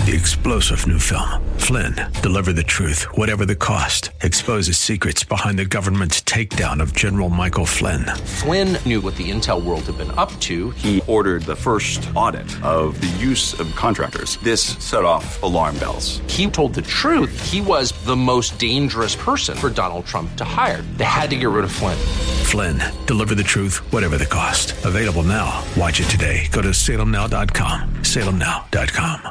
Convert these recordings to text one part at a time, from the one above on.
The explosive new film, Flynn, deliver the truth, whatever the cost, exposes secrets behind the government's takedown of General Michael Flynn. Flynn knew what the intel world had been up to. He ordered the first audit of the use of contractors. This set off alarm bells. He told the truth. He was the most dangerous person for Donald Trump to hire. They had to get rid of Flynn. Flynn, deliver the truth, whatever the cost. Available now. Watch it today. Go to salemnow.com. salemnow.com.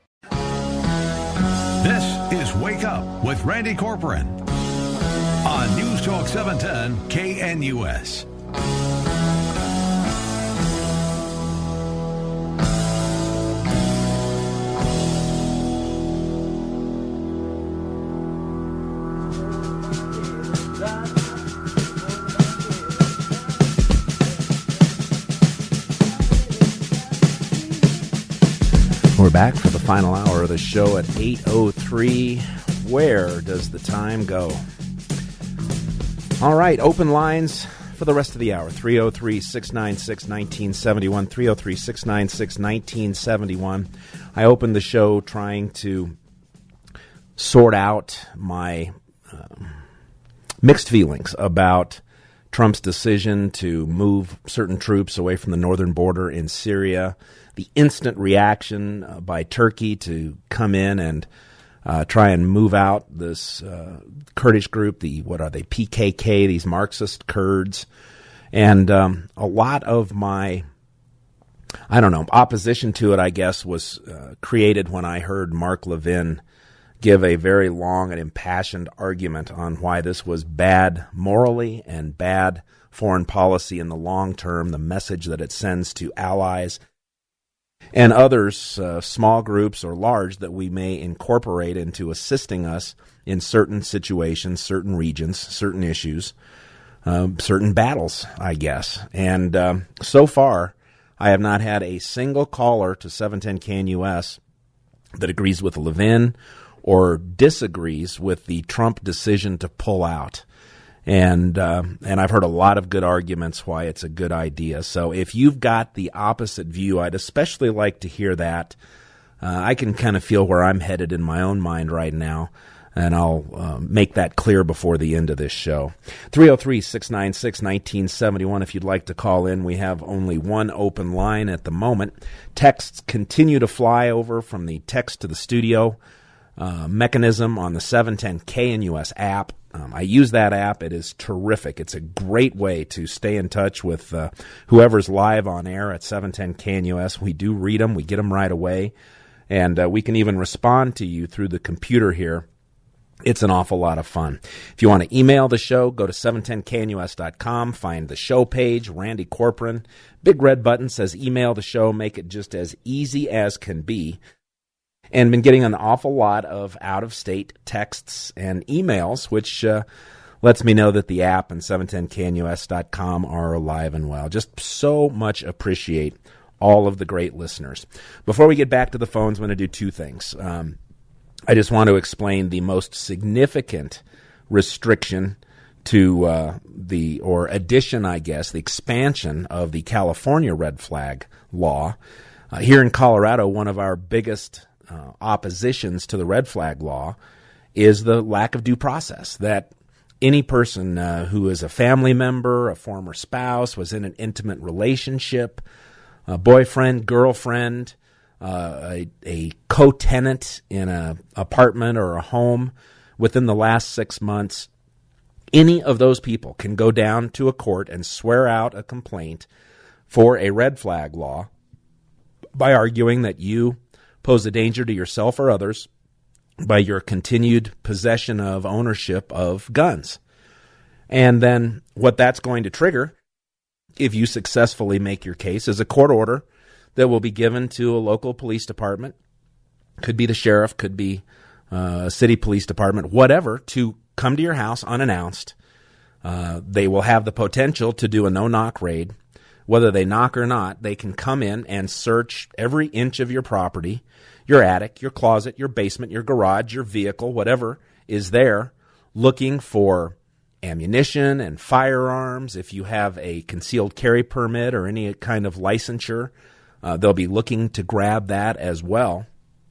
This is Wake Up with Randy Corcoran on News Talk 710 KNUS. We're back for the final hour of the show at 8:03. Where does the time go? All right, open lines for the rest of the hour. 303-696-1971, 303-696-1971. I opened the show trying to sort out my mixed feelings about Trump's decision to move certain troops away from the northern border in Syria, the instant reaction by Turkey to come in and try and move out this Kurdish group, PKK, these Marxist Kurds. And a lot of my, opposition to it, I guess, was created when I heard Mark Levin give a very long and impassioned argument on why this was bad morally and bad foreign policy in the long term, the message that it sends to allies and others, small groups or large, that we may incorporate into assisting us in certain situations, certain regions, certain issues, certain battles, I guess. And so far, I have not had a single caller to 710 KNUS that agrees with Levin or disagrees with the Trump decision to pull out. And I've heard a lot of good arguments why it's a good idea. So if you've got the opposite view, I'd especially like to hear that. I can kind of feel where I'm headed in my own mind right now, and I'll make that clear before the end of this show. 303-696-1971 if you'd like to call in. We have only one open line at the moment. Texts continue to fly over from the text to the studio mechanism on the 710 KNUS app. I use that app. It is terrific. It's a great way to stay in touch with whoever's live on air at 710 KNUS. We do read them. We get them right away. And we can even respond to you through the computer here. It's an awful lot of fun. If you want to email the show, go to 710knus.com, find the show page, Randy Corcoran. Big red button says email the show. Make it just as easy as can be. And been getting an awful lot of out-of-state texts and emails, which lets me know that the app and 710knus.com are alive and well. Just so much appreciate all of the great listeners. Before we get back to the phones, I'm going to do two things. I just want to explain the most significant restriction to addition, I guess, the expansion of the California red flag law. Here in Colorado, one of our biggest oppositions to the red flag law is the lack of due process, that any person who is a family member, a former spouse, was in an intimate relationship, a boyfriend, girlfriend, a co-tenant in an apartment or a home within the last 6 months, any of those people can go down to a court and swear out a complaint for a red flag law by arguing that you pose a danger to yourself or others by your continued possession of ownership of guns. And then what that's going to trigger, if you successfully make your case, is a court order that will be given to a local police department, could be the sheriff, could be a city police department, whatever, to come to your house unannounced. They will have the potential to do a no-knock raid. Whether they knock or not, they can come in and search every inch of your property, your attic, your closet, your basement, your garage, your vehicle, whatever is there, looking for ammunition and firearms. If you have a concealed carry permit or any kind of licensure, they'll be looking to grab that as well.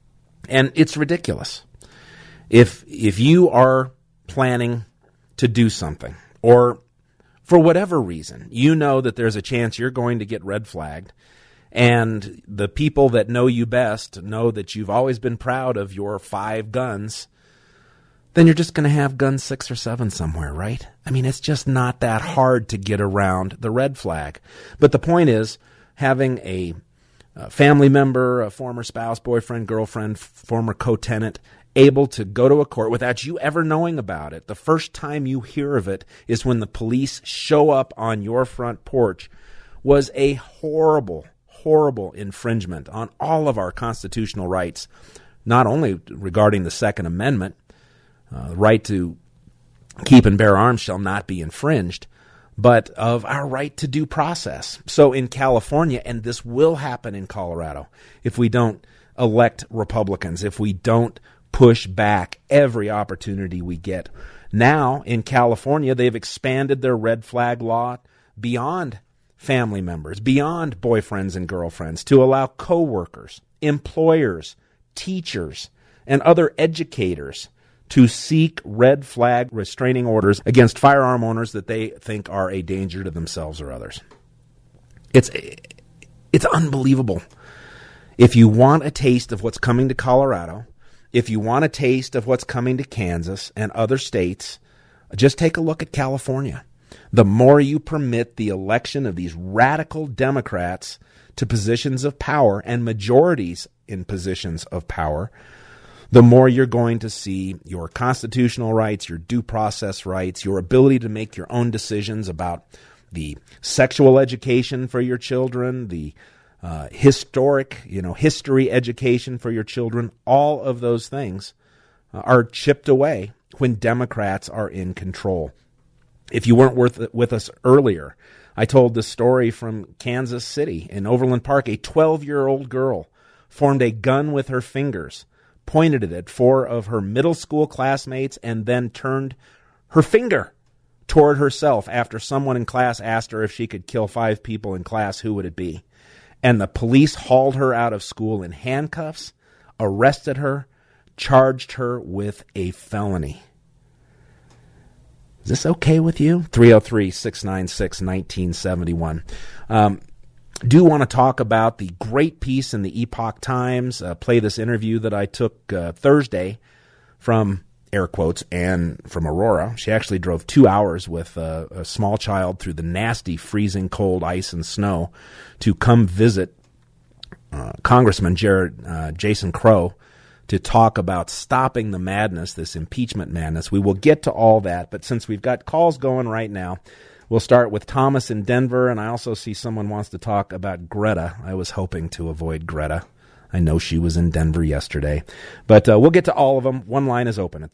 And it's ridiculous. If you are planning to do something, or for whatever reason, you know that there's a chance you're going to get red flagged, and the people that know you best know that you've always been proud of your 5 guns, then you're just going to have gun 6 or 7 somewhere, right? I mean, it's just not that hard to get around the red flag. But the point is, having a family member, a former spouse, boyfriend, girlfriend, former co-tenant, able to go to a court without you ever knowing about it. The first time you hear of it is when the police show up on your front porch, was a horrible, horrible infringement on all of our constitutional rights, not only regarding the Second Amendment, the right to keep and bear arms shall not be infringed, but of our right to due process. So in California, and this will happen in Colorado, if we don't elect Republicans, if we don't push back every opportunity we get. Now, in California, they've expanded their red flag law beyond family members, beyond boyfriends and girlfriends, to allow coworkers, employers, teachers, and other educators to seek red flag restraining orders against firearm owners that they think are a danger to themselves or others. It's unbelievable. If you want a taste of what's coming to Colorado, if you want a taste of what's coming to Kansas and other states, just take a look at California. The more you permit the election of these radical Democrats to positions of power and majorities in positions of power, the more you're going to see your constitutional rights, your due process rights, your ability to make your own decisions about the sexual education for your children, the history education for your children, all of those things are chipped away when Democrats are in control. If you weren't with us earlier, I told this story from Kansas City. In Overland Park, a 12-year-old girl formed a gun with her fingers, pointed it at 4 of her middle school classmates, and then turned her finger toward herself after someone in class asked her if she could kill 5 people in class, who would it be? And the police hauled her out of school in handcuffs, arrested her, charged her with a felony. Is this okay with you? 303-696-1971. Do want to talk about the great piece in the Epoch Times, play this interview that I took Thursday from, air quotes, Anne from Aurora. She actually drove 2 hours with a small child through the nasty freezing cold ice and snow to come visit Congressman Jason Crow to talk about stopping the madness, this impeachment madness. We will get to all that, but since we've got calls going right now, we'll start with Thomas in Denver, and I also see someone wants to talk about Greta. I was hoping to avoid Greta. I know she was in Denver yesterday. But we'll get to all of them. One line is open at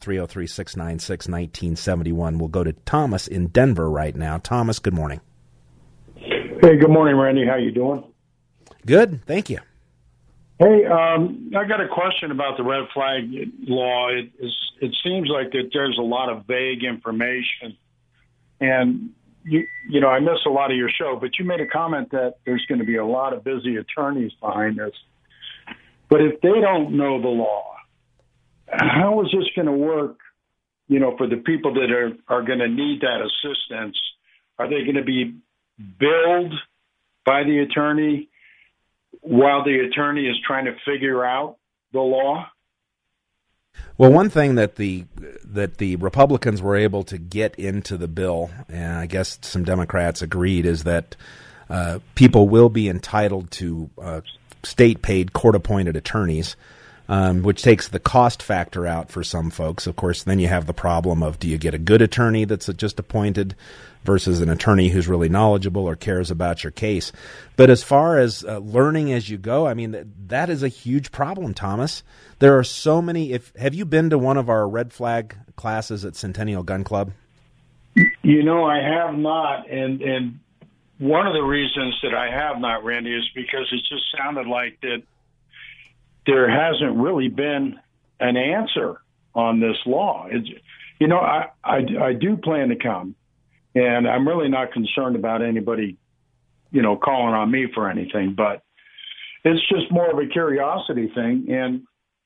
303-696-1971. We'll go to Thomas in Denver right now. Thomas, good morning. Hey, good morning, Randy. How you doing? Good, thank you. Hey, I got a question about the red flag law. It seems like that there's a lot of vague information. And, you know, I miss a lot of your show, but you made a comment that there's going to be a lot of busy attorneys behind this. But if they don't know the law, how is this going to work, you know, for the people that are going to need that assistance? Are they going to be billed by the attorney while the attorney is trying to figure out the law? Well, one thing that the Republicans were able to get into the bill, and I guess some Democrats agreed, is that people will be entitled to state-paid, court-appointed attorneys, which takes the cost factor out for some folks. Of course, then you have the problem of, do you get a good attorney that's just appointed versus an attorney who's really knowledgeable or cares about your case? But as far as learning as you go, I mean, that is a huge problem, Thomas. There are so many. Have you been to one of our red flag classes at Centennial Gun Club? You know, I have not, and one of the reasons that I have not, Randy, is because it just sounded like that there hasn't really been an answer on this law. You know, I do plan to come, and I'm really not concerned about anybody, you know, calling on me for anything, but it's just more of a curiosity thing. And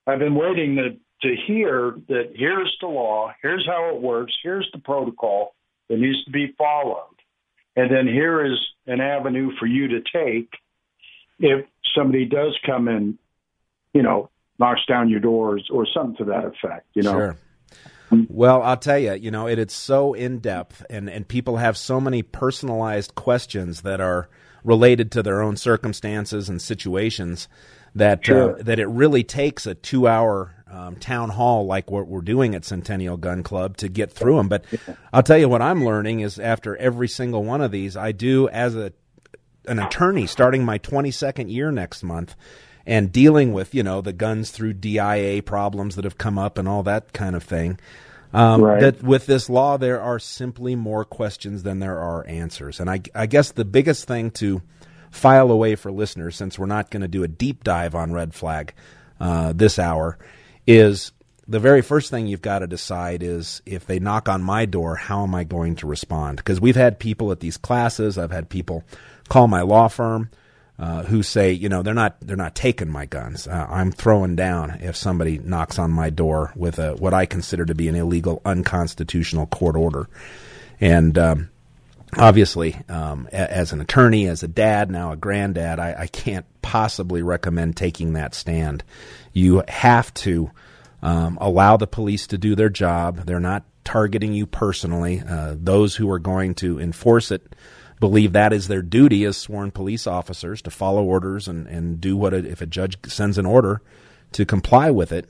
I've been waiting to hear that here's the law, here's how it works, here's the protocol that needs to be followed. And then here is an avenue for you to take if somebody does come in, knocks down your doors or something to that effect, Sure. Well, I'll tell you, it's so in-depth, and people have so many personalized questions that are related to their own circumstances and situations that Sure. That it really takes a 2-hour town hall like what we're doing at Centennial Gun Club to get through them. But I'll tell you what I'm learning is after every single one of these, I do as an attorney starting my 22nd year next month and dealing with, the guns through DIA problems that have come up and all that kind of thing. Right. That with this law, there are simply more questions than there are answers. And I guess the biggest thing to file away for listeners, since we're not going to do a deep dive on red flag this hour, is the very first thing you've got to decide is if they knock on my door, how am I going to respond? Because we've had people at these classes, I've had people call my law firm who say, they're not taking my guns. I'm throwing down if somebody knocks on my door with what I consider to be an illegal, unconstitutional court order. And obviously, as an attorney, as a dad, now a granddad, I can't possibly recommend taking that stand. You have to allow the police to do their job. They're not targeting you personally. Those who are going to enforce it believe that is their duty as sworn police officers to follow orders and do what if a judge sends an order to comply with it.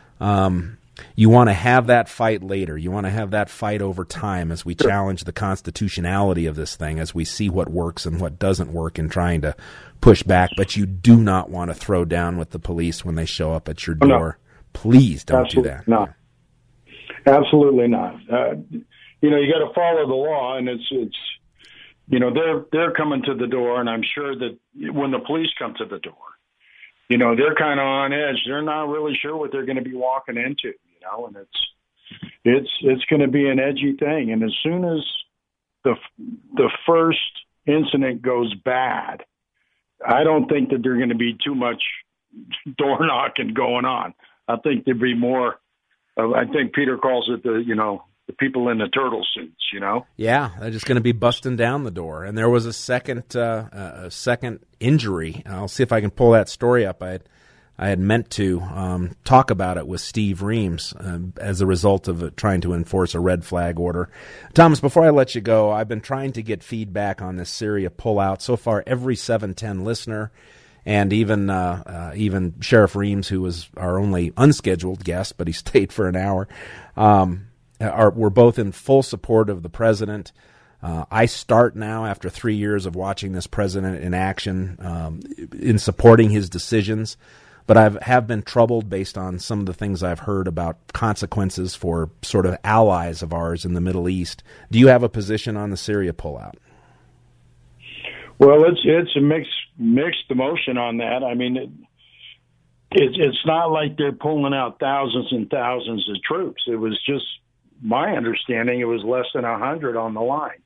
You want to have that fight later. You want to have that fight over time as we challenge the constitutionality of this thing, as we see what works and what doesn't work in trying to push back. But you do not want to throw down with the police when they show up at your door. No. Please don't do that. No, absolutely not. You got to follow the law, and it's they're coming to the door, and I'm sure that when the police come to the door, they're kind of on edge. They're not really sure what they're going to be walking into, and it's going to be an edgy thing. And as soon as the first incident goes bad, I don't think that there's going to be too much door knocking going on. I think there'd be more. I think Peter calls it the people in the turtle suits. Yeah, they're just going to be busting down the door. And there was a second injury. I'll see if I can pull that story up. I had meant to talk about it with Steve Reams as a result of trying to enforce a red flag order. Thomas, before I let you go, I've been trying to get feedback on this Syria pullout. So far, every 710 listener and even Sheriff Reams, who was our only unscheduled guest, but he stayed for an hour, we're both in full support of the president. I start now, after 3 years of watching this president in action, in supporting his decisions. But I have been troubled based on some of the things I've heard about consequences for sort of allies of ours in the Middle East. Do you have a position on the Syria pullout? Well, it's a mixed emotion on that. I mean, it's not like they're pulling out thousands and thousands of troops. It was just, my understanding, it was less than 100 on the line.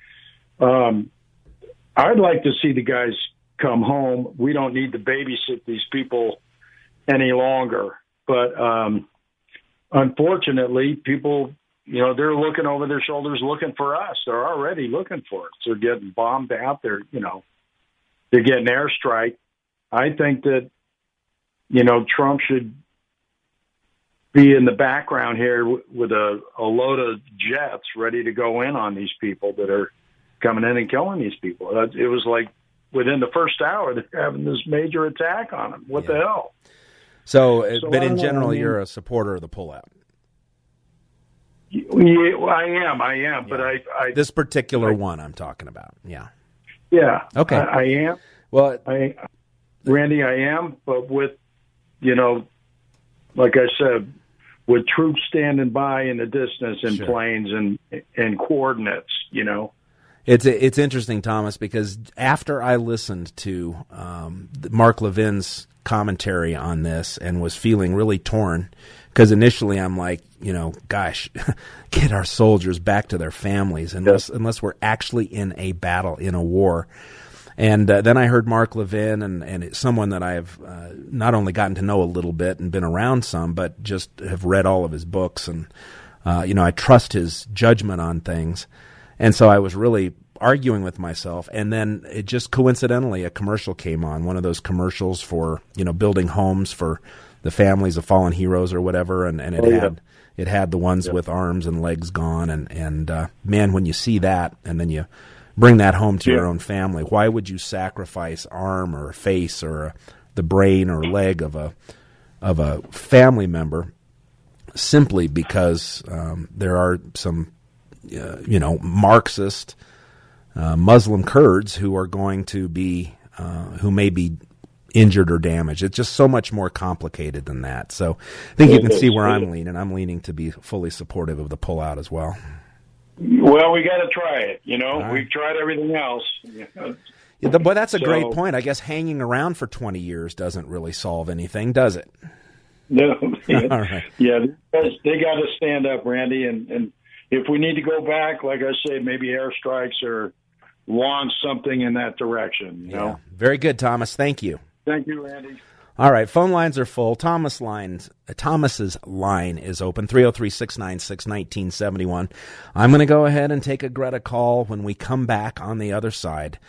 I'd like to see the guys come home. We don't need to babysit these people any longer. But unfortunately, people, they're looking over their shoulders looking for us. They're already looking for us. They're getting bombed out. They're getting airstrike. I think that, Trump should be in the background here with a load of jets ready to go in on these people that are coming in and killing these people. It was like within the first hour, they're having this major attack on them. What the hell? So but in general, you're a supporter of the pullout. Yeah, I am. Yeah. But I this particular one I'm talking about. Yeah. Yeah. Okay. I am. Well, Randy, I am. But with, like I said, with troops standing by in the distance and planes and coordinates, It's interesting, Thomas, because after I listened to Mark Levin's commentary on this and was feeling really torn, because initially I'm like, gosh, get our soldiers back to their families unless we're actually in a battle, in a war. And then I heard Mark Levin, and it's someone that I've not only gotten to know a little bit and been around some, but just have read all of his books. And, I trust his judgment on things. And so I was really arguing with myself. And then it just coincidentally, a commercial came on, one of those commercials for, building homes for the families of fallen heroes or whatever. And it had the ones with arms and legs gone. And man, when you see that and then you bring that home to your own family, why would you sacrifice arm or face or the brain or leg of a family member simply because there are some Marxist Muslim Kurds who are going to be who may be injured or damaged? It's just so much more complicated than that. So I think you can see where I'm leaning. I'm leaning to be fully supportive of the pullout as well. Well, we got to try it. Right. We've tried everything else. But that's a great point. I guess hanging around for 20 years doesn't really solve anything, does it? No. All right. Yeah, they got to stand up, Randy. And if we need to go back, like I say, maybe airstrikes or launch something in that direction. You know? Very good, Thomas. Thank you. Thank you, Randy. All right, phone lines are full. Thomas's line is open, 303-696-1971. I'm going to go ahead and take a Greta call when we come back on the other side,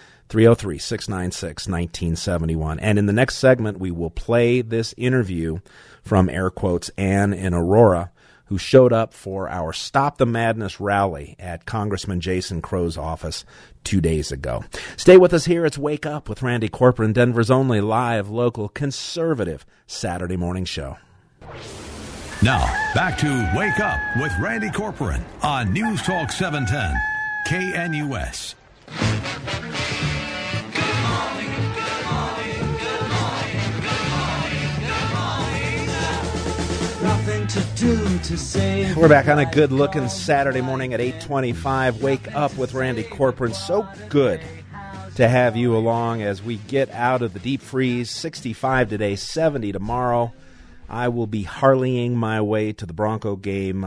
303-696-1971. And in the next segment, we will play this interview from, air quotes, Ann in Aurora, who showed up for our Stop the Madness rally at Congressman Jason Crow's office 2 days ago. Stay with us here. It's Wake Up with Randy Corcoran, Denver's only live, local, conservative Saturday morning show. Now, back to Wake Up with Randy Corcoran on News Talk 710, KNUS. We're back on a good-looking Saturday morning at 8:25. Wake Up with Randy Corcoran. So good to have you along as we get out of the deep freeze. 65 today, 70 tomorrow. I will be harleying my way to the Bronco game.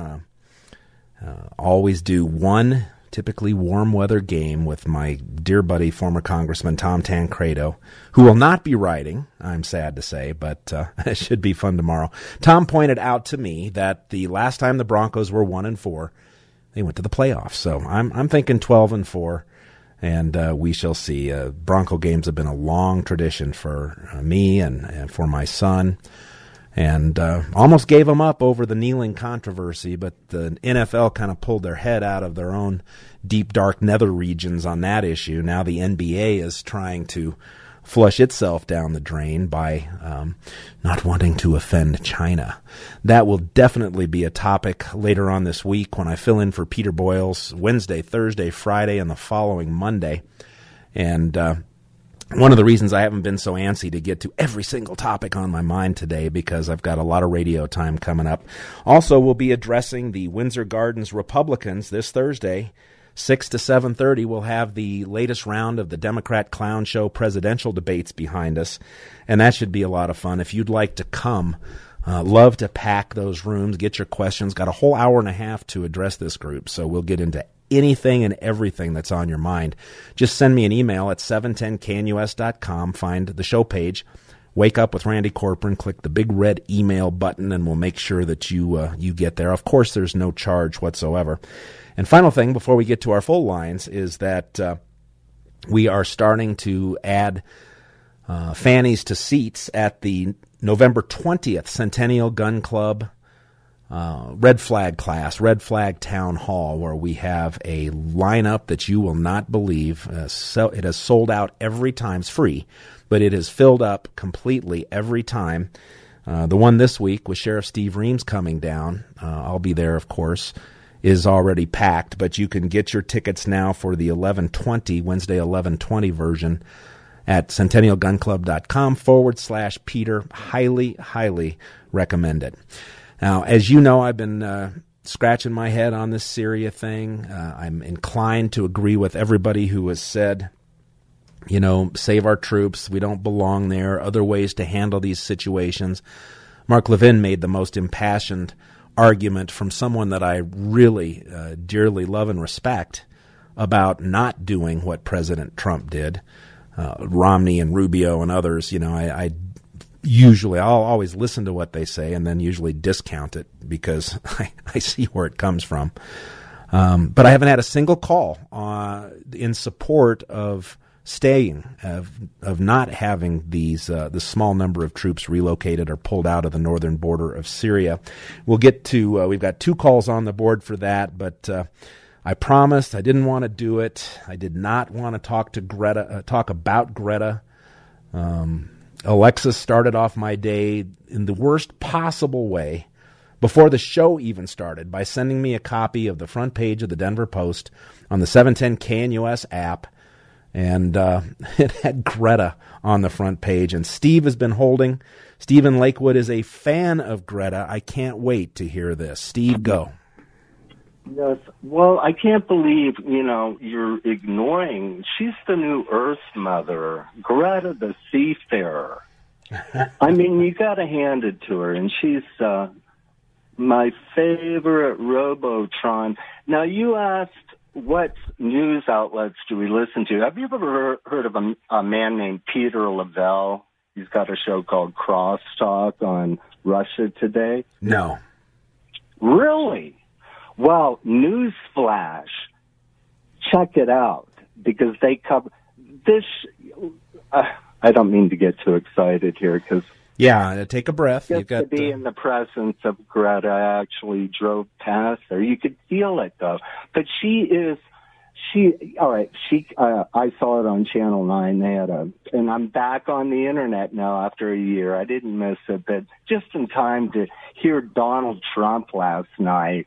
Always do one typically warm weather game with my dear buddy, former Congressman Tom Tancredo, who will not be riding, I'm sad to say, but it should be fun tomorrow. Tom pointed out to me that the last time the Broncos were 1-4, they went to the playoffs. So I'm thinking 12-4, and we shall see. Bronco games have been a long tradition for me and for my son. And almost gave them up over the kneeling controversy, but the NFL kind of pulled their head out of their own deep, dark nether regions on that issue. Now the NBA is trying to flush itself down the drain by not wanting to offend China. That will definitely be a topic later on this week when I fill in for Peter Boyles Wednesday, Thursday, Friday, and the following Monday. And one of the reasons I haven't been so antsy to get to every single topic on my mind today, because I've got a lot of radio time coming up. Also, we'll be addressing the Windsor Gardens Republicans this Thursday, 6 to 7:30. We'll have the latest round of the Democrat Clown Show presidential debates behind us, and that should be a lot of fun. If you'd like to come, love to pack those rooms, get your questions. Got a whole hour and a half to address this group, so we'll get into anything and everything that's on your mind. Just send me an email at 710knus.com. Find the show page, Wake Up with Randy Corcoran. Click the big red email button, and we'll make sure that you get there. Of course, there's no charge whatsoever. And final thing before we get to our full lines is that we are starting to add fannies to seats at the November 20th Centennial Gun Club Red Flag class, Red Flag Town Hall, where we have a lineup that you will not believe. It has sold out every time. It's free, but it has filled up completely every time. The one this week with Sheriff Steve Reams coming down, I'll be there, of course, is already packed, but you can get your tickets now for the Wednesday 11/20 version at centennialgunclub.com/Peter. Highly, highly recommend it. Now, as you know, I've been scratching my head on this Syria thing. I'm inclined to agree with everybody who has said, save our troops. We don't belong there. Other ways to handle these situations. Mark Levin made the most impassioned argument from someone that I really dearly love and respect about not doing what President Trump did. Romney and Rubio and others, I'll always listen to what they say and then usually discount it because I see where it comes from. But I haven't had a single call in support of staying, of not having these the small number of troops relocated or pulled out of the northern border of Syria. We'll get to we've got 2 calls on the board for that, but I promised I didn't want to do it. I did not want to talk about Greta. Alexis started off my day in the worst possible way before the show even started by sending me a copy of the front page of the Denver Post on the 710 KNUS app. And it had Greta on the front page. And Steve has been holding. Steve in Lakewood is a fan of Greta. I can't wait to hear this. Steve, go. Yes. Well, I can't believe, you're ignoring. She's the new Earth Mother, Greta the Seafarer. I mean, you got to hand it to her. And she's my favorite Robotron. Now, you asked, what news outlets do we listen to? Have you ever heard of a man named Peter Lavelle? He's got a show called Crosstalk on Russia Today. No. Really? Well, newsflash. Check it out because they cover this. I don't mean to get too excited here because. Yeah, take a breath. Just to be in the presence of Greta, I actually drove past her. You could feel it, though. But I saw it on Channel 9. They had and I'm back on the Internet now after a year. I didn't miss it, but just in time to hear Donald Trump last night.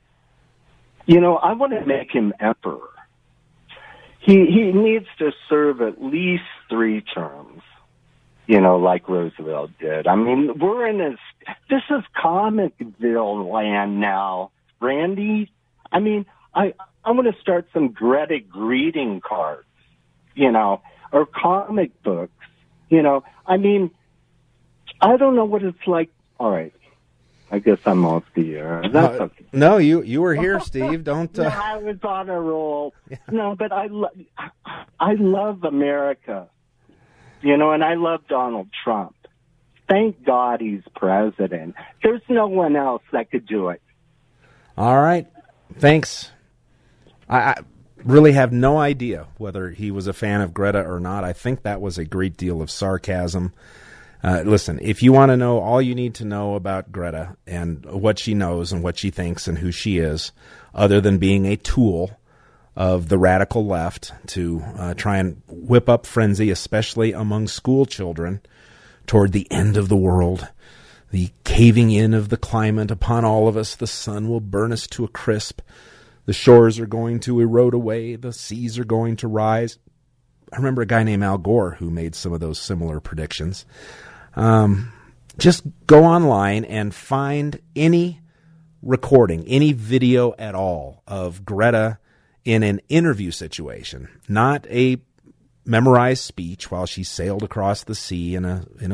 I want to make him emperor. He needs to serve at least 3 terms. Like Roosevelt did. I mean, we're in this is Comicville land now, Randy. I mean, I want to start some Greta greeting cards, or comic books, I mean, I don't know what it's like. All right. I guess I'm off the air. That's okay. No, you were here, Steve. Don't. No, I was on a roll. Yeah. No, but I love America. And I love Donald Trump. Thank God he's president. There's no one else that could do it. All right. Thanks. I really have no idea whether he was a fan of Greta or not. I think that was a great deal of sarcasm. Listen, if you want to know all you need to know about Greta and what she knows and what she thinks and who she is, other than being a tool of the radical left to try and whip up frenzy, especially among school children, toward the end of the world, the caving in of the climate upon all of us. The sun will burn us to a crisp. The shores are going to erode away. The seas are going to rise. I remember a guy named Al Gore who made some of those similar predictions. Just go online and find any recording, any video at all of Greta in an interview situation, not a memorized speech while she sailed across the sea in a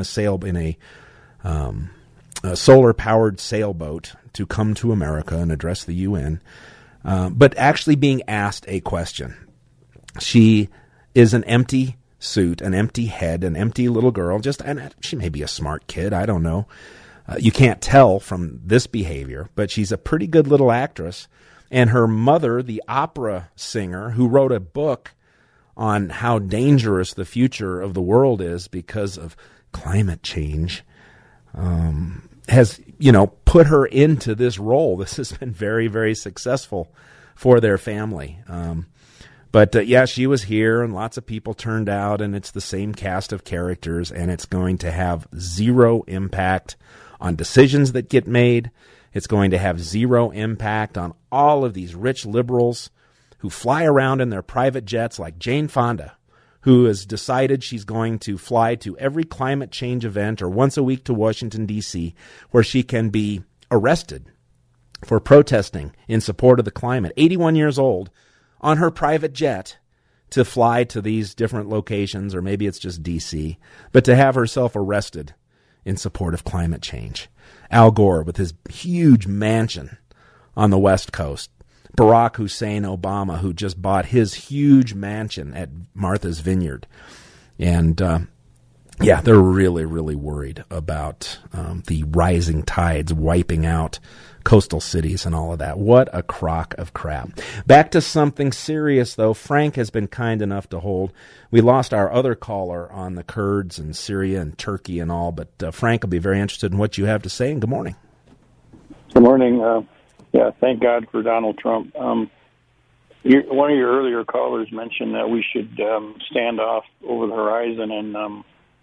solar-powered sailboat to come to America and address the UN, but actually being asked a question. She is an empty suit, an empty head, an empty little girl. And she may be a smart kid. I don't know. You can't tell from this behavior, but she's a pretty good little actress. And her mother, the opera singer who wrote a book on how dangerous the future of the world is because of climate change, has, put her into this role. This has been very, very successful for their family. But she was here, and lots of people turned out, and it's the same cast of characters, and it's going to have zero impact on decisions that get made. It's going to have zero impact on all of these rich liberals who fly around in their private jets, like Jane Fonda, who has decided she's going to fly to every climate change event or once a week to Washington, D.C., where she can be arrested for protesting in support of the climate. 81 years old, on her private jet to fly to these different locations, or maybe it's just D.C., but to have herself arrested in support of climate change. Al Gore with his huge mansion on the West Coast. Barack Hussein Obama, who just bought his huge mansion at Martha's Vineyard. And yeah, they're really, really worried about the rising tides wiping out coastal cities and all of that. What a crock of crap. Back to something serious, though. Frank has been kind enough to hold. We lost our other caller on the Kurds and Syria and Turkey and all, but Frank will be very interested in what you have to say, and good morning. Good morning. Yeah, thank God for Donald Trump. One of your earlier callers mentioned that we should stand off over the horizon and,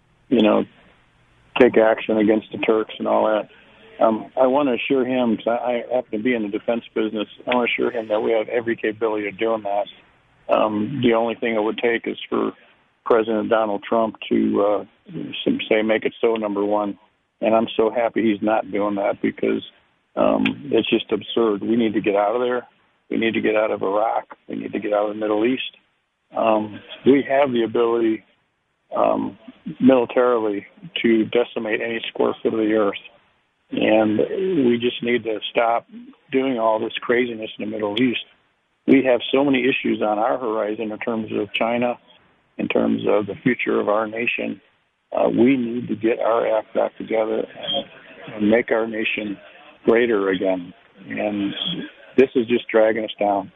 take action against the Turks and all that. I want to assure him, because I happen to be in the defense business, I want to assure him that we have every capability of doing that. The only thing it would take is for President Donald Trump to say, make it so, number one. And I'm so happy he's not doing that, because it's just absurd. We need to get out of there. We need to get out of Iraq. We need to get out of the Middle East. We have the ability militarily to decimate any square foot of the earth. And we just need to stop doing all this craziness in the Middle East. We have so many issues on our horizon in terms of China, in terms of the future of our nation. We need to get our act back together and make our nation greater again. And this is just dragging us down.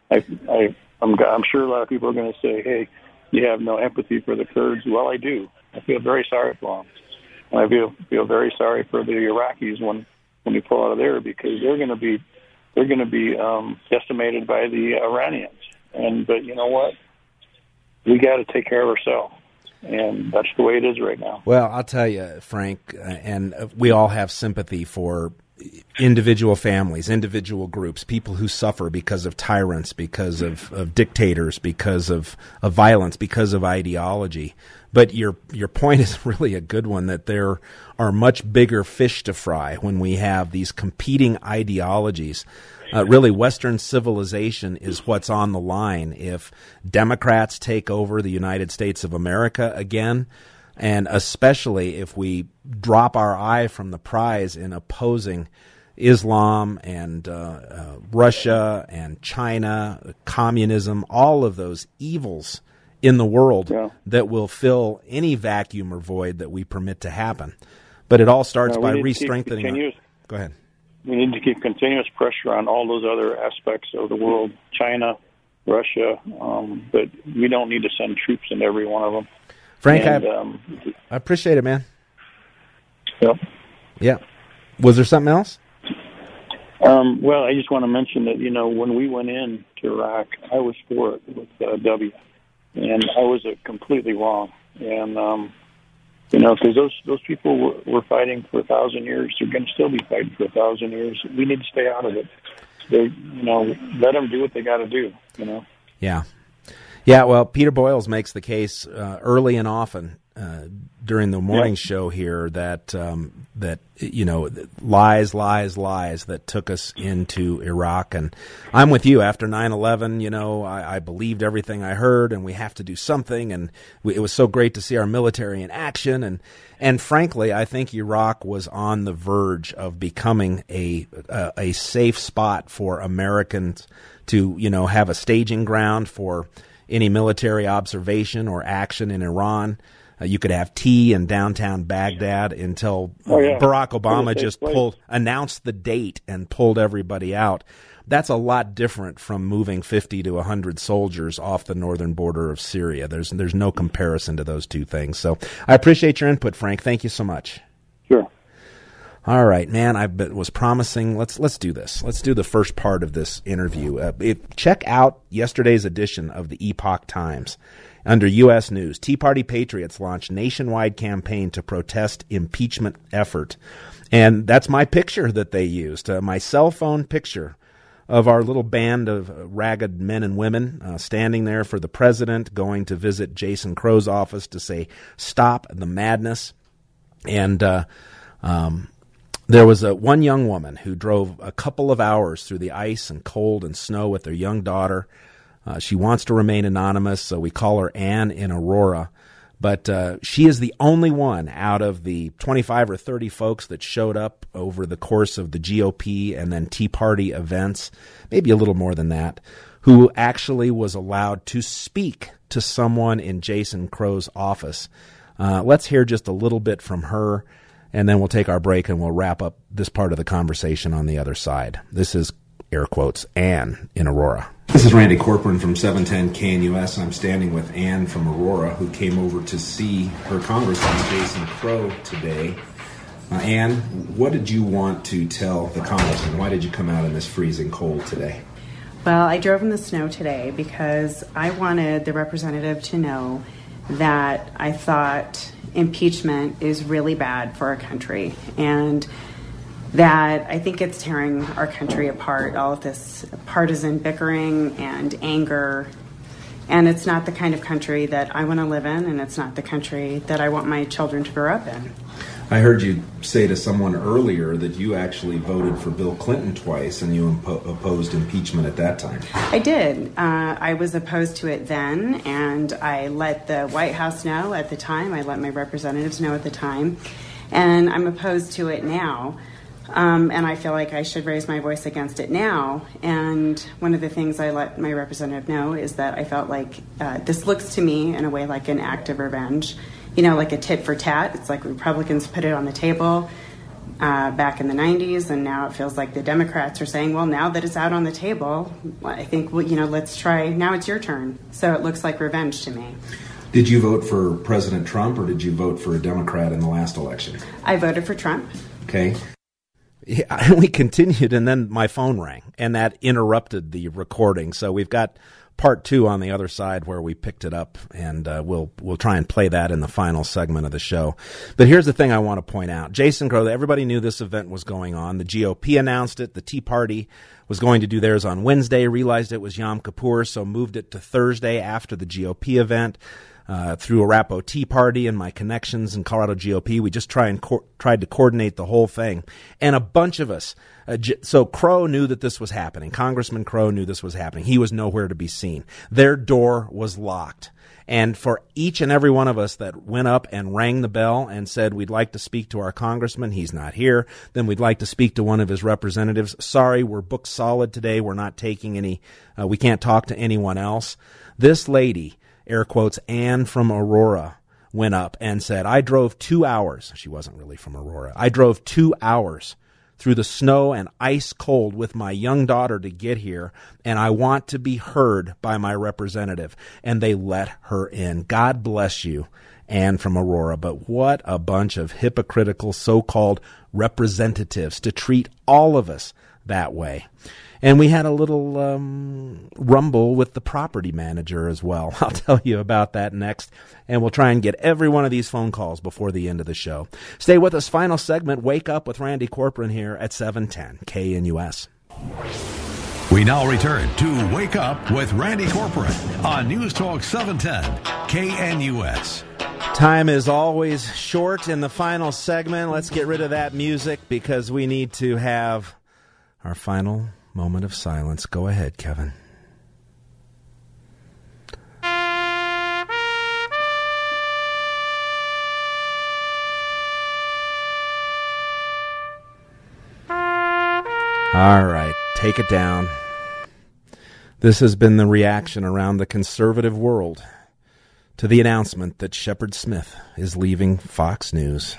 I'm sure a lot of people are going to say, hey, you have no empathy for the Kurds. Well, I do. I feel very sorry for them. And I feel very sorry for the Iraqis when we pull out of there, because they're going to be decimated by the Iranians. But you know what? We got to take care of ourselves. And that's the way it is right now. Well, I'll tell you, Frank, and we all have sympathy for individual families, individual groups, people who suffer because of tyrants, because of dictators, because of violence, because of ideology. But your point is really a good one, that there are much bigger fish to fry when we have these competing ideologies. Really, Western civilization is what's on the line if Democrats take over the United States of America again, and especially if we drop our eye from the prize in opposing Islam and Russia and China, communism, all of those evils in the world that will fill any vacuum or void that we permit to happen. But it all starts by re-strengthening. Go ahead. We need to keep continuous pressure on all those other aspects of the world, China, Russia, but we don't need to send troops into every one of them. Frank, I appreciate it, man. Yep. Yeah. Was there something else? Well, I just want to mention that, when we went in to Iraq, I was for it with W, and I was completely wrong. And, because those people were fighting for 1,000 years. They're going to still be fighting for 1,000 years. We need to stay out of it. Let them do what they got to do, Yeah. Yeah, well, Peter Boyles makes the case early and often during the morning show here that lies that took us into Iraq. And I'm with you. After 9/11, I believed everything I heard, and we have to do something. And it was so great to see our military in action. And frankly, I think Iraq was on the verge of becoming a safe spot for Americans to have a staging ground for any military observation or action in Iran. You could have tea in downtown Baghdad until Barack Obama just announced the date and pulled everybody out. That's a lot different from moving 50 to 100 soldiers off the northern border of Syria. There's no comparison to those two things. So I appreciate your input, Frank. Thank you so much. Sure. All right, man. I was promising. Let's do this. Let's do the first part of this interview. Check out yesterday's edition of the Epoch Times. Under U.S. News, Tea Party patriots launch nationwide campaign to protest impeachment effort, and that's my picture that they used. My cell phone picture of our little band of ragged men and women standing there for the president, going to visit Jason Crow's office to say, "Stop the madness," and there was one young woman who drove a couple of hours through the ice and cold and snow with their young daughter. She wants to remain anonymous, so we call her Anne in Aurora. But she is the only one out of the 25 or 30 folks that showed up over the course of the GOP and then Tea Party events, maybe a little more than that, who actually was allowed to speak to someone in Jason Crow's office. Let's hear just a little bit from her, and then we'll take our break and we'll wrap up this part of the conversation on the other side. This is, air quotes, Ann in Aurora. This is Randy Corcoran from 710 KNUS. I'm standing with Ann from Aurora, who came over to see her Congressman Jason Crow today. Ann, what did you want to tell the Congressman? Why did you come out in this freezing cold today? Well, I drove in the snow today because I wanted the representative to know that I thought impeachment is really bad for our country, and that I think it's tearing our country apart, all of this partisan bickering and anger. And it's not the kind of country that I want to live in, and it's not the country that I want my children to grow up in. I heard you say to someone earlier that you actually voted for Bill Clinton twice, and you opposed impeachment at that time. I did. I was opposed to it then, and I let the White House know at the time. I let my representatives know at the time. And I'm opposed to it now. And I feel like I should raise my voice against it now. And one of the things I let my representative know is that I felt like this looks to me in a way like an act of revenge. You know, like a tit for tat. It's like Republicans put it on the table back in the 90s, and now it feels like the Democrats are saying, well, now that it's out on the table, I think, well, you know, let's try, now it's your turn. So it looks like revenge to me. Did you vote for President Trump, or did you vote for a Democrat in the last election? I voted for Trump. Okay. Yeah, we continued, and then my phone rang, and that interrupted the recording. So we've got part 2 on the other side where we picked it up, and we'll try and play that in the final segment of the show. But here's the thing I want to point out. Jason Crow, everybody knew this event was going on. The GOP announced it. The Tea Party was going to do theirs on Wednesday, realized it was Yom Kippur, so moved it to Thursday after the GOP event. Through Arapahoe Tea Party and my connections in Colorado GOP, we just tried to coordinate the whole thing. And a bunch of us, so Crow knew that this was happening. Congressman Crow knew this was happening. He was nowhere to be seen. Their door was locked. And for each and every one of us that went up and rang the bell and said, we'd like to speak to our congressman, he's not here, then we'd like to speak to one of his representatives. Sorry, we're booked solid today. We're not taking any, we can't talk to anyone else. This lady, air quotes, Ann from Aurora, went up and said, I drove 2 hours. She wasn't really from Aurora. I drove 2 hours through the snow and ice cold with my young daughter to get here, and I want to be heard by my representative. And they let her in. God bless you, Ann from Aurora. But what a bunch of hypocritical so-called representatives to treat all of us that way. And we had a little rumble with the property manager as well. I'll tell you about that next. And we'll try and get every one of these phone calls before the end of the show. Stay with us. Final segment, Wake Up with Randy Corcoran here at 710 KNUS. We now return to Wake Up with Randy Corcoran on News Talk 710 KNUS. Time is always short in the final segment. Let's get rid of that music because we need to have our final moment of silence. Go ahead, Kevin. All right, take it down. This has been the reaction around the conservative world to the announcement that Shepard Smith is leaving Fox News.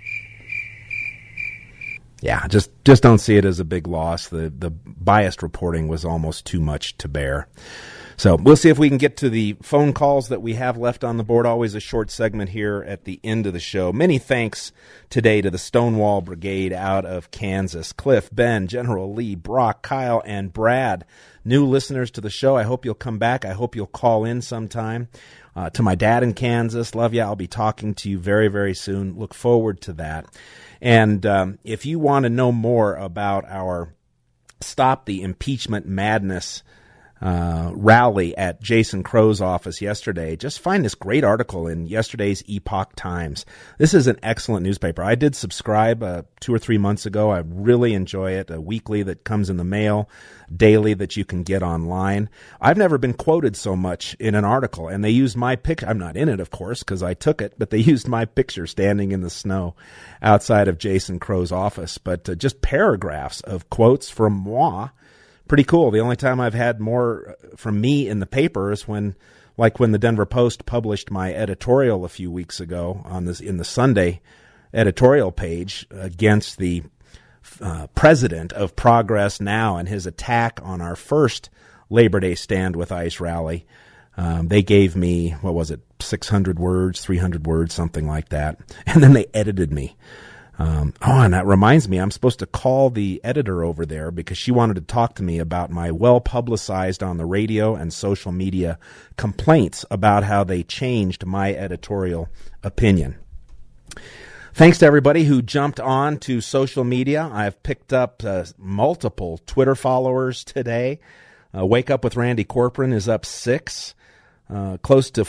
Yeah, just don't see it as a big loss. The biased reporting was almost too much to bear. So we'll see if we can get to the phone calls that we have left on the board. Always a short segment here at the end of the show. Many thanks today to the Stonewall Brigade out of Kansas. Cliff, Ben, General Lee, Brock, Kyle, and Brad. New listeners to the show. I hope you'll come back. I hope you'll call in sometime. To my dad in Kansas, love you. I'll be talking to you very, very soon. Look forward to that. And if you want to know more about our Stop the Impeachment Madness rally at Jason Crow's office yesterday, just find this great article in yesterday's Epoch Times. This is an excellent newspaper. I did subscribe 2 or 3 months ago. I really enjoy it. A weekly that comes in the mail, daily that you can get online. I've never been quoted so much in an article, and they used my picture. I'm not in it, of course, because I took it, but they used my picture standing in the snow outside of Jason Crow's office. But just paragraphs of quotes from moi. Pretty cool. The only time I've had more from me in the paper is when like when the Denver Post published my editorial a few weeks ago in the Sunday editorial page against the president of Progress Now and his attack on our first Labor Day Stand with ICE rally. They gave me, 600 words, 300 words, something like that. And then they edited me. And that reminds me, I'm supposed to call the editor over there because she wanted to talk to me about my well-publicized on the radio and social media complaints about how they changed my editorial opinion. Thanks to everybody who jumped on to social media. I've picked up multiple Twitter followers today. Wake Up with Randy Corcoran is up 6. Close to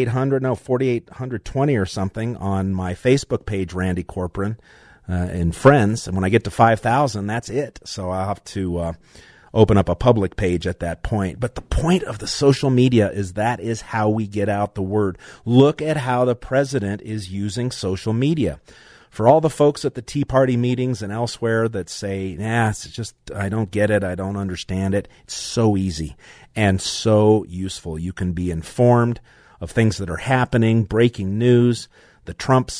4,820 or something on my Facebook page, Randy Corcoran, and friends. And when I get to 5,000, that's it. So I'll have to open up a public page at that point. But the point of the social media is that is how we get out the word. Look at how the president is using social media. For all the folks at the Tea Party meetings and elsewhere that say, it's just, I don't get it, I don't understand it, it's so easy and so useful. You can be informed of things that are happening, breaking news, the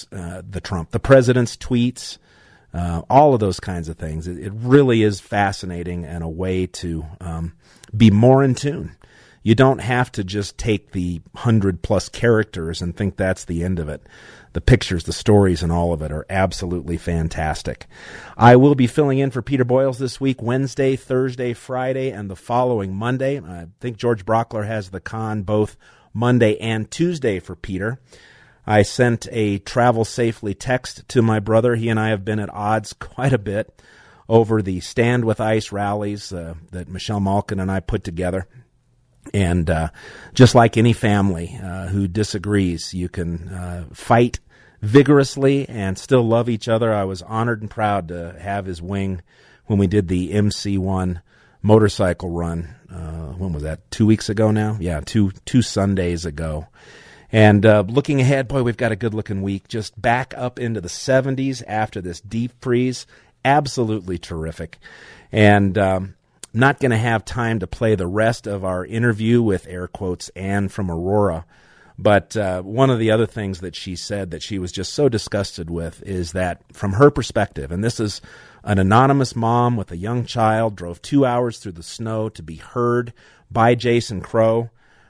president's tweets, all of those kinds of things. It really is fascinating and a way to be more in tune. You don't have to just take the 100+ characters and think that's the end of it. The pictures, the stories, and all of it are absolutely fantastic. I will be filling in for Peter Boyles this week, Wednesday, Thursday, Friday, and the following Monday. I think George Brockler has the con both Monday and Tuesday for Peter. I sent a travel safely text to my brother. He and I have been at odds quite a bit over the Stand with ICE rallies that Michelle Malkin and I put together. And just like any family who disagrees, you can fight vigorously and still love each other. I was honored and proud to have his wing when we did the MC1 motorcycle run. When was that? 2 weeks ago now? Yeah, two Sundays ago. And looking ahead, boy, we've got a good-looking week. Just back up into the 70s after this deep freeze. Absolutely terrific. And not going to have time to play the rest of our interview with, air quotes, Anne from Aurora. But one of the other things that she said that she was just so disgusted with is that from her perspective, and this is an anonymous mom with a young child, drove 2 hours through the snow to be heard by Jason Crow.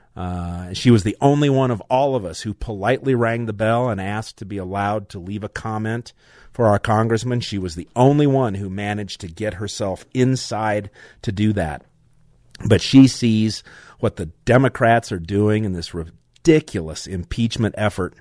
She was the only one of all of us who politely rang the bell and asked to be allowed to leave a comment for our congressman. She was the only one who managed to get herself inside to do that. But she sees what the Democrats are doing in this ridiculous impeachment effort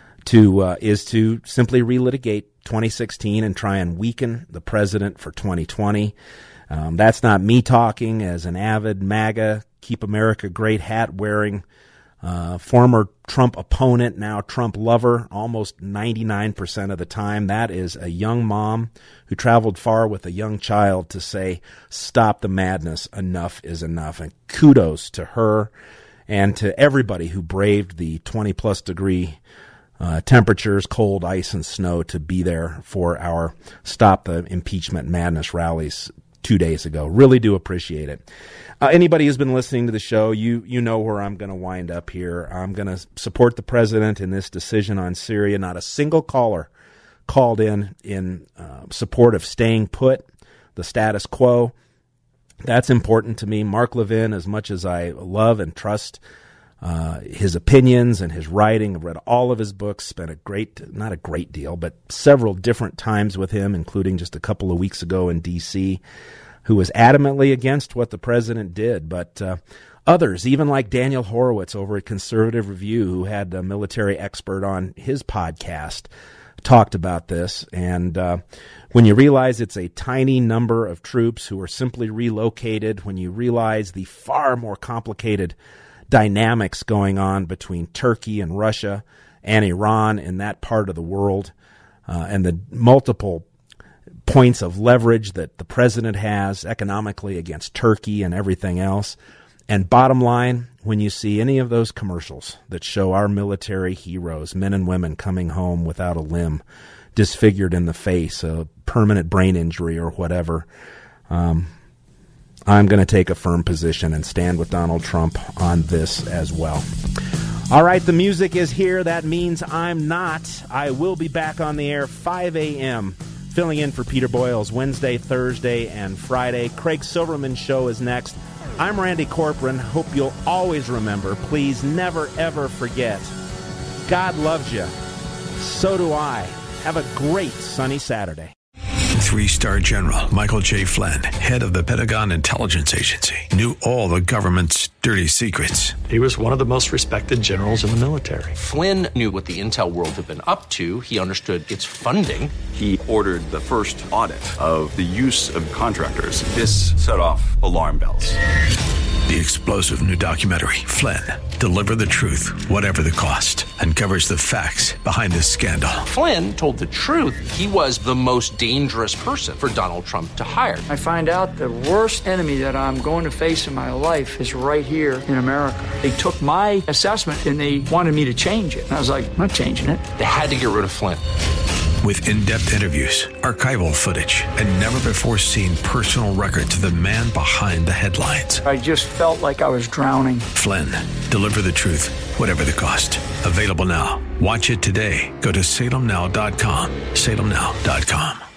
is to simply relitigate 2016 and try and weaken the president for 2020. That's not me talking as an avid MAGA, Keep America Great hat wearing former Trump opponent, now Trump lover, almost 99% of the time. That is a young mom who traveled far with a young child to say, stop the madness, enough is enough. And kudos to her and to everybody who braved the 20-plus degree temperatures, cold, ice, and snow to be there for our Stop the Impeachment Madness rallies 2 days ago. Really do appreciate it. Anybody who's been listening to the show, you know where I'm going to wind up here. I'm going to support the president in this decision on Syria. Not a single caller called in support of staying put, the status quo. That's important to me. Mark Levin, as much as I love and trust his opinions and his writing, I've read all of his books, spent not a great deal, but several different times with him, including just a couple of weeks ago in D.C., who was adamantly against what the president did. But others, even like Daniel Horowitz over at Conservative Review, who had a military expert on his podcast, talked about this. And when you realize it's a tiny number of troops who are simply relocated, when you realize the far more complicated dynamics going on between Turkey and Russia and Iran in that part of the world, and the multiple points of leverage that the president has economically against Turkey and everything else. And bottom line, when you see any of those commercials that show our military heroes, men and women coming home without a limb, disfigured in the face, a permanent brain injury or whatever, I'm going to take a firm position and stand with Donald Trump on this as well. All right, the music is here. That means I'm not. I will be back on the air 5 a.m., filling in for Peter Boyles Wednesday, Thursday, and Friday. Craig Silverman's show is next. I'm Randy Corcoran. Hope you'll always remember, please never, ever forget, God loves you. So do I. Have a great sunny Saturday. 3-star General Michael J. Flynn, head of the Pentagon Intelligence Agency, knew all the government's dirty secrets. He was one of the most respected generals in the military. Flynn knew what the intel world had been up to. He understood its funding. He ordered the first audit of the use of contractors. This set off alarm bells. The explosive new documentary, Flynn, Deliver the Truth, Whatever the Cost, uncovers the facts behind this scandal. Flynn told the truth. He was the most dangerous person for Donald Trump to hire. I find out the worst enemy that I'm going to face in my life is right here in America. They took my assessment and they wanted me to change it. And I was like, I'm not changing it. They had to get rid of Flynn. With in-depth interviews, archival footage, and never-before-seen personal records of the man behind the headlines. I just felt like I was drowning. Flynn, Deliver the Truth, Whatever the Cost. Available now. Watch it today. Go to salemnow.com. salemnow.com.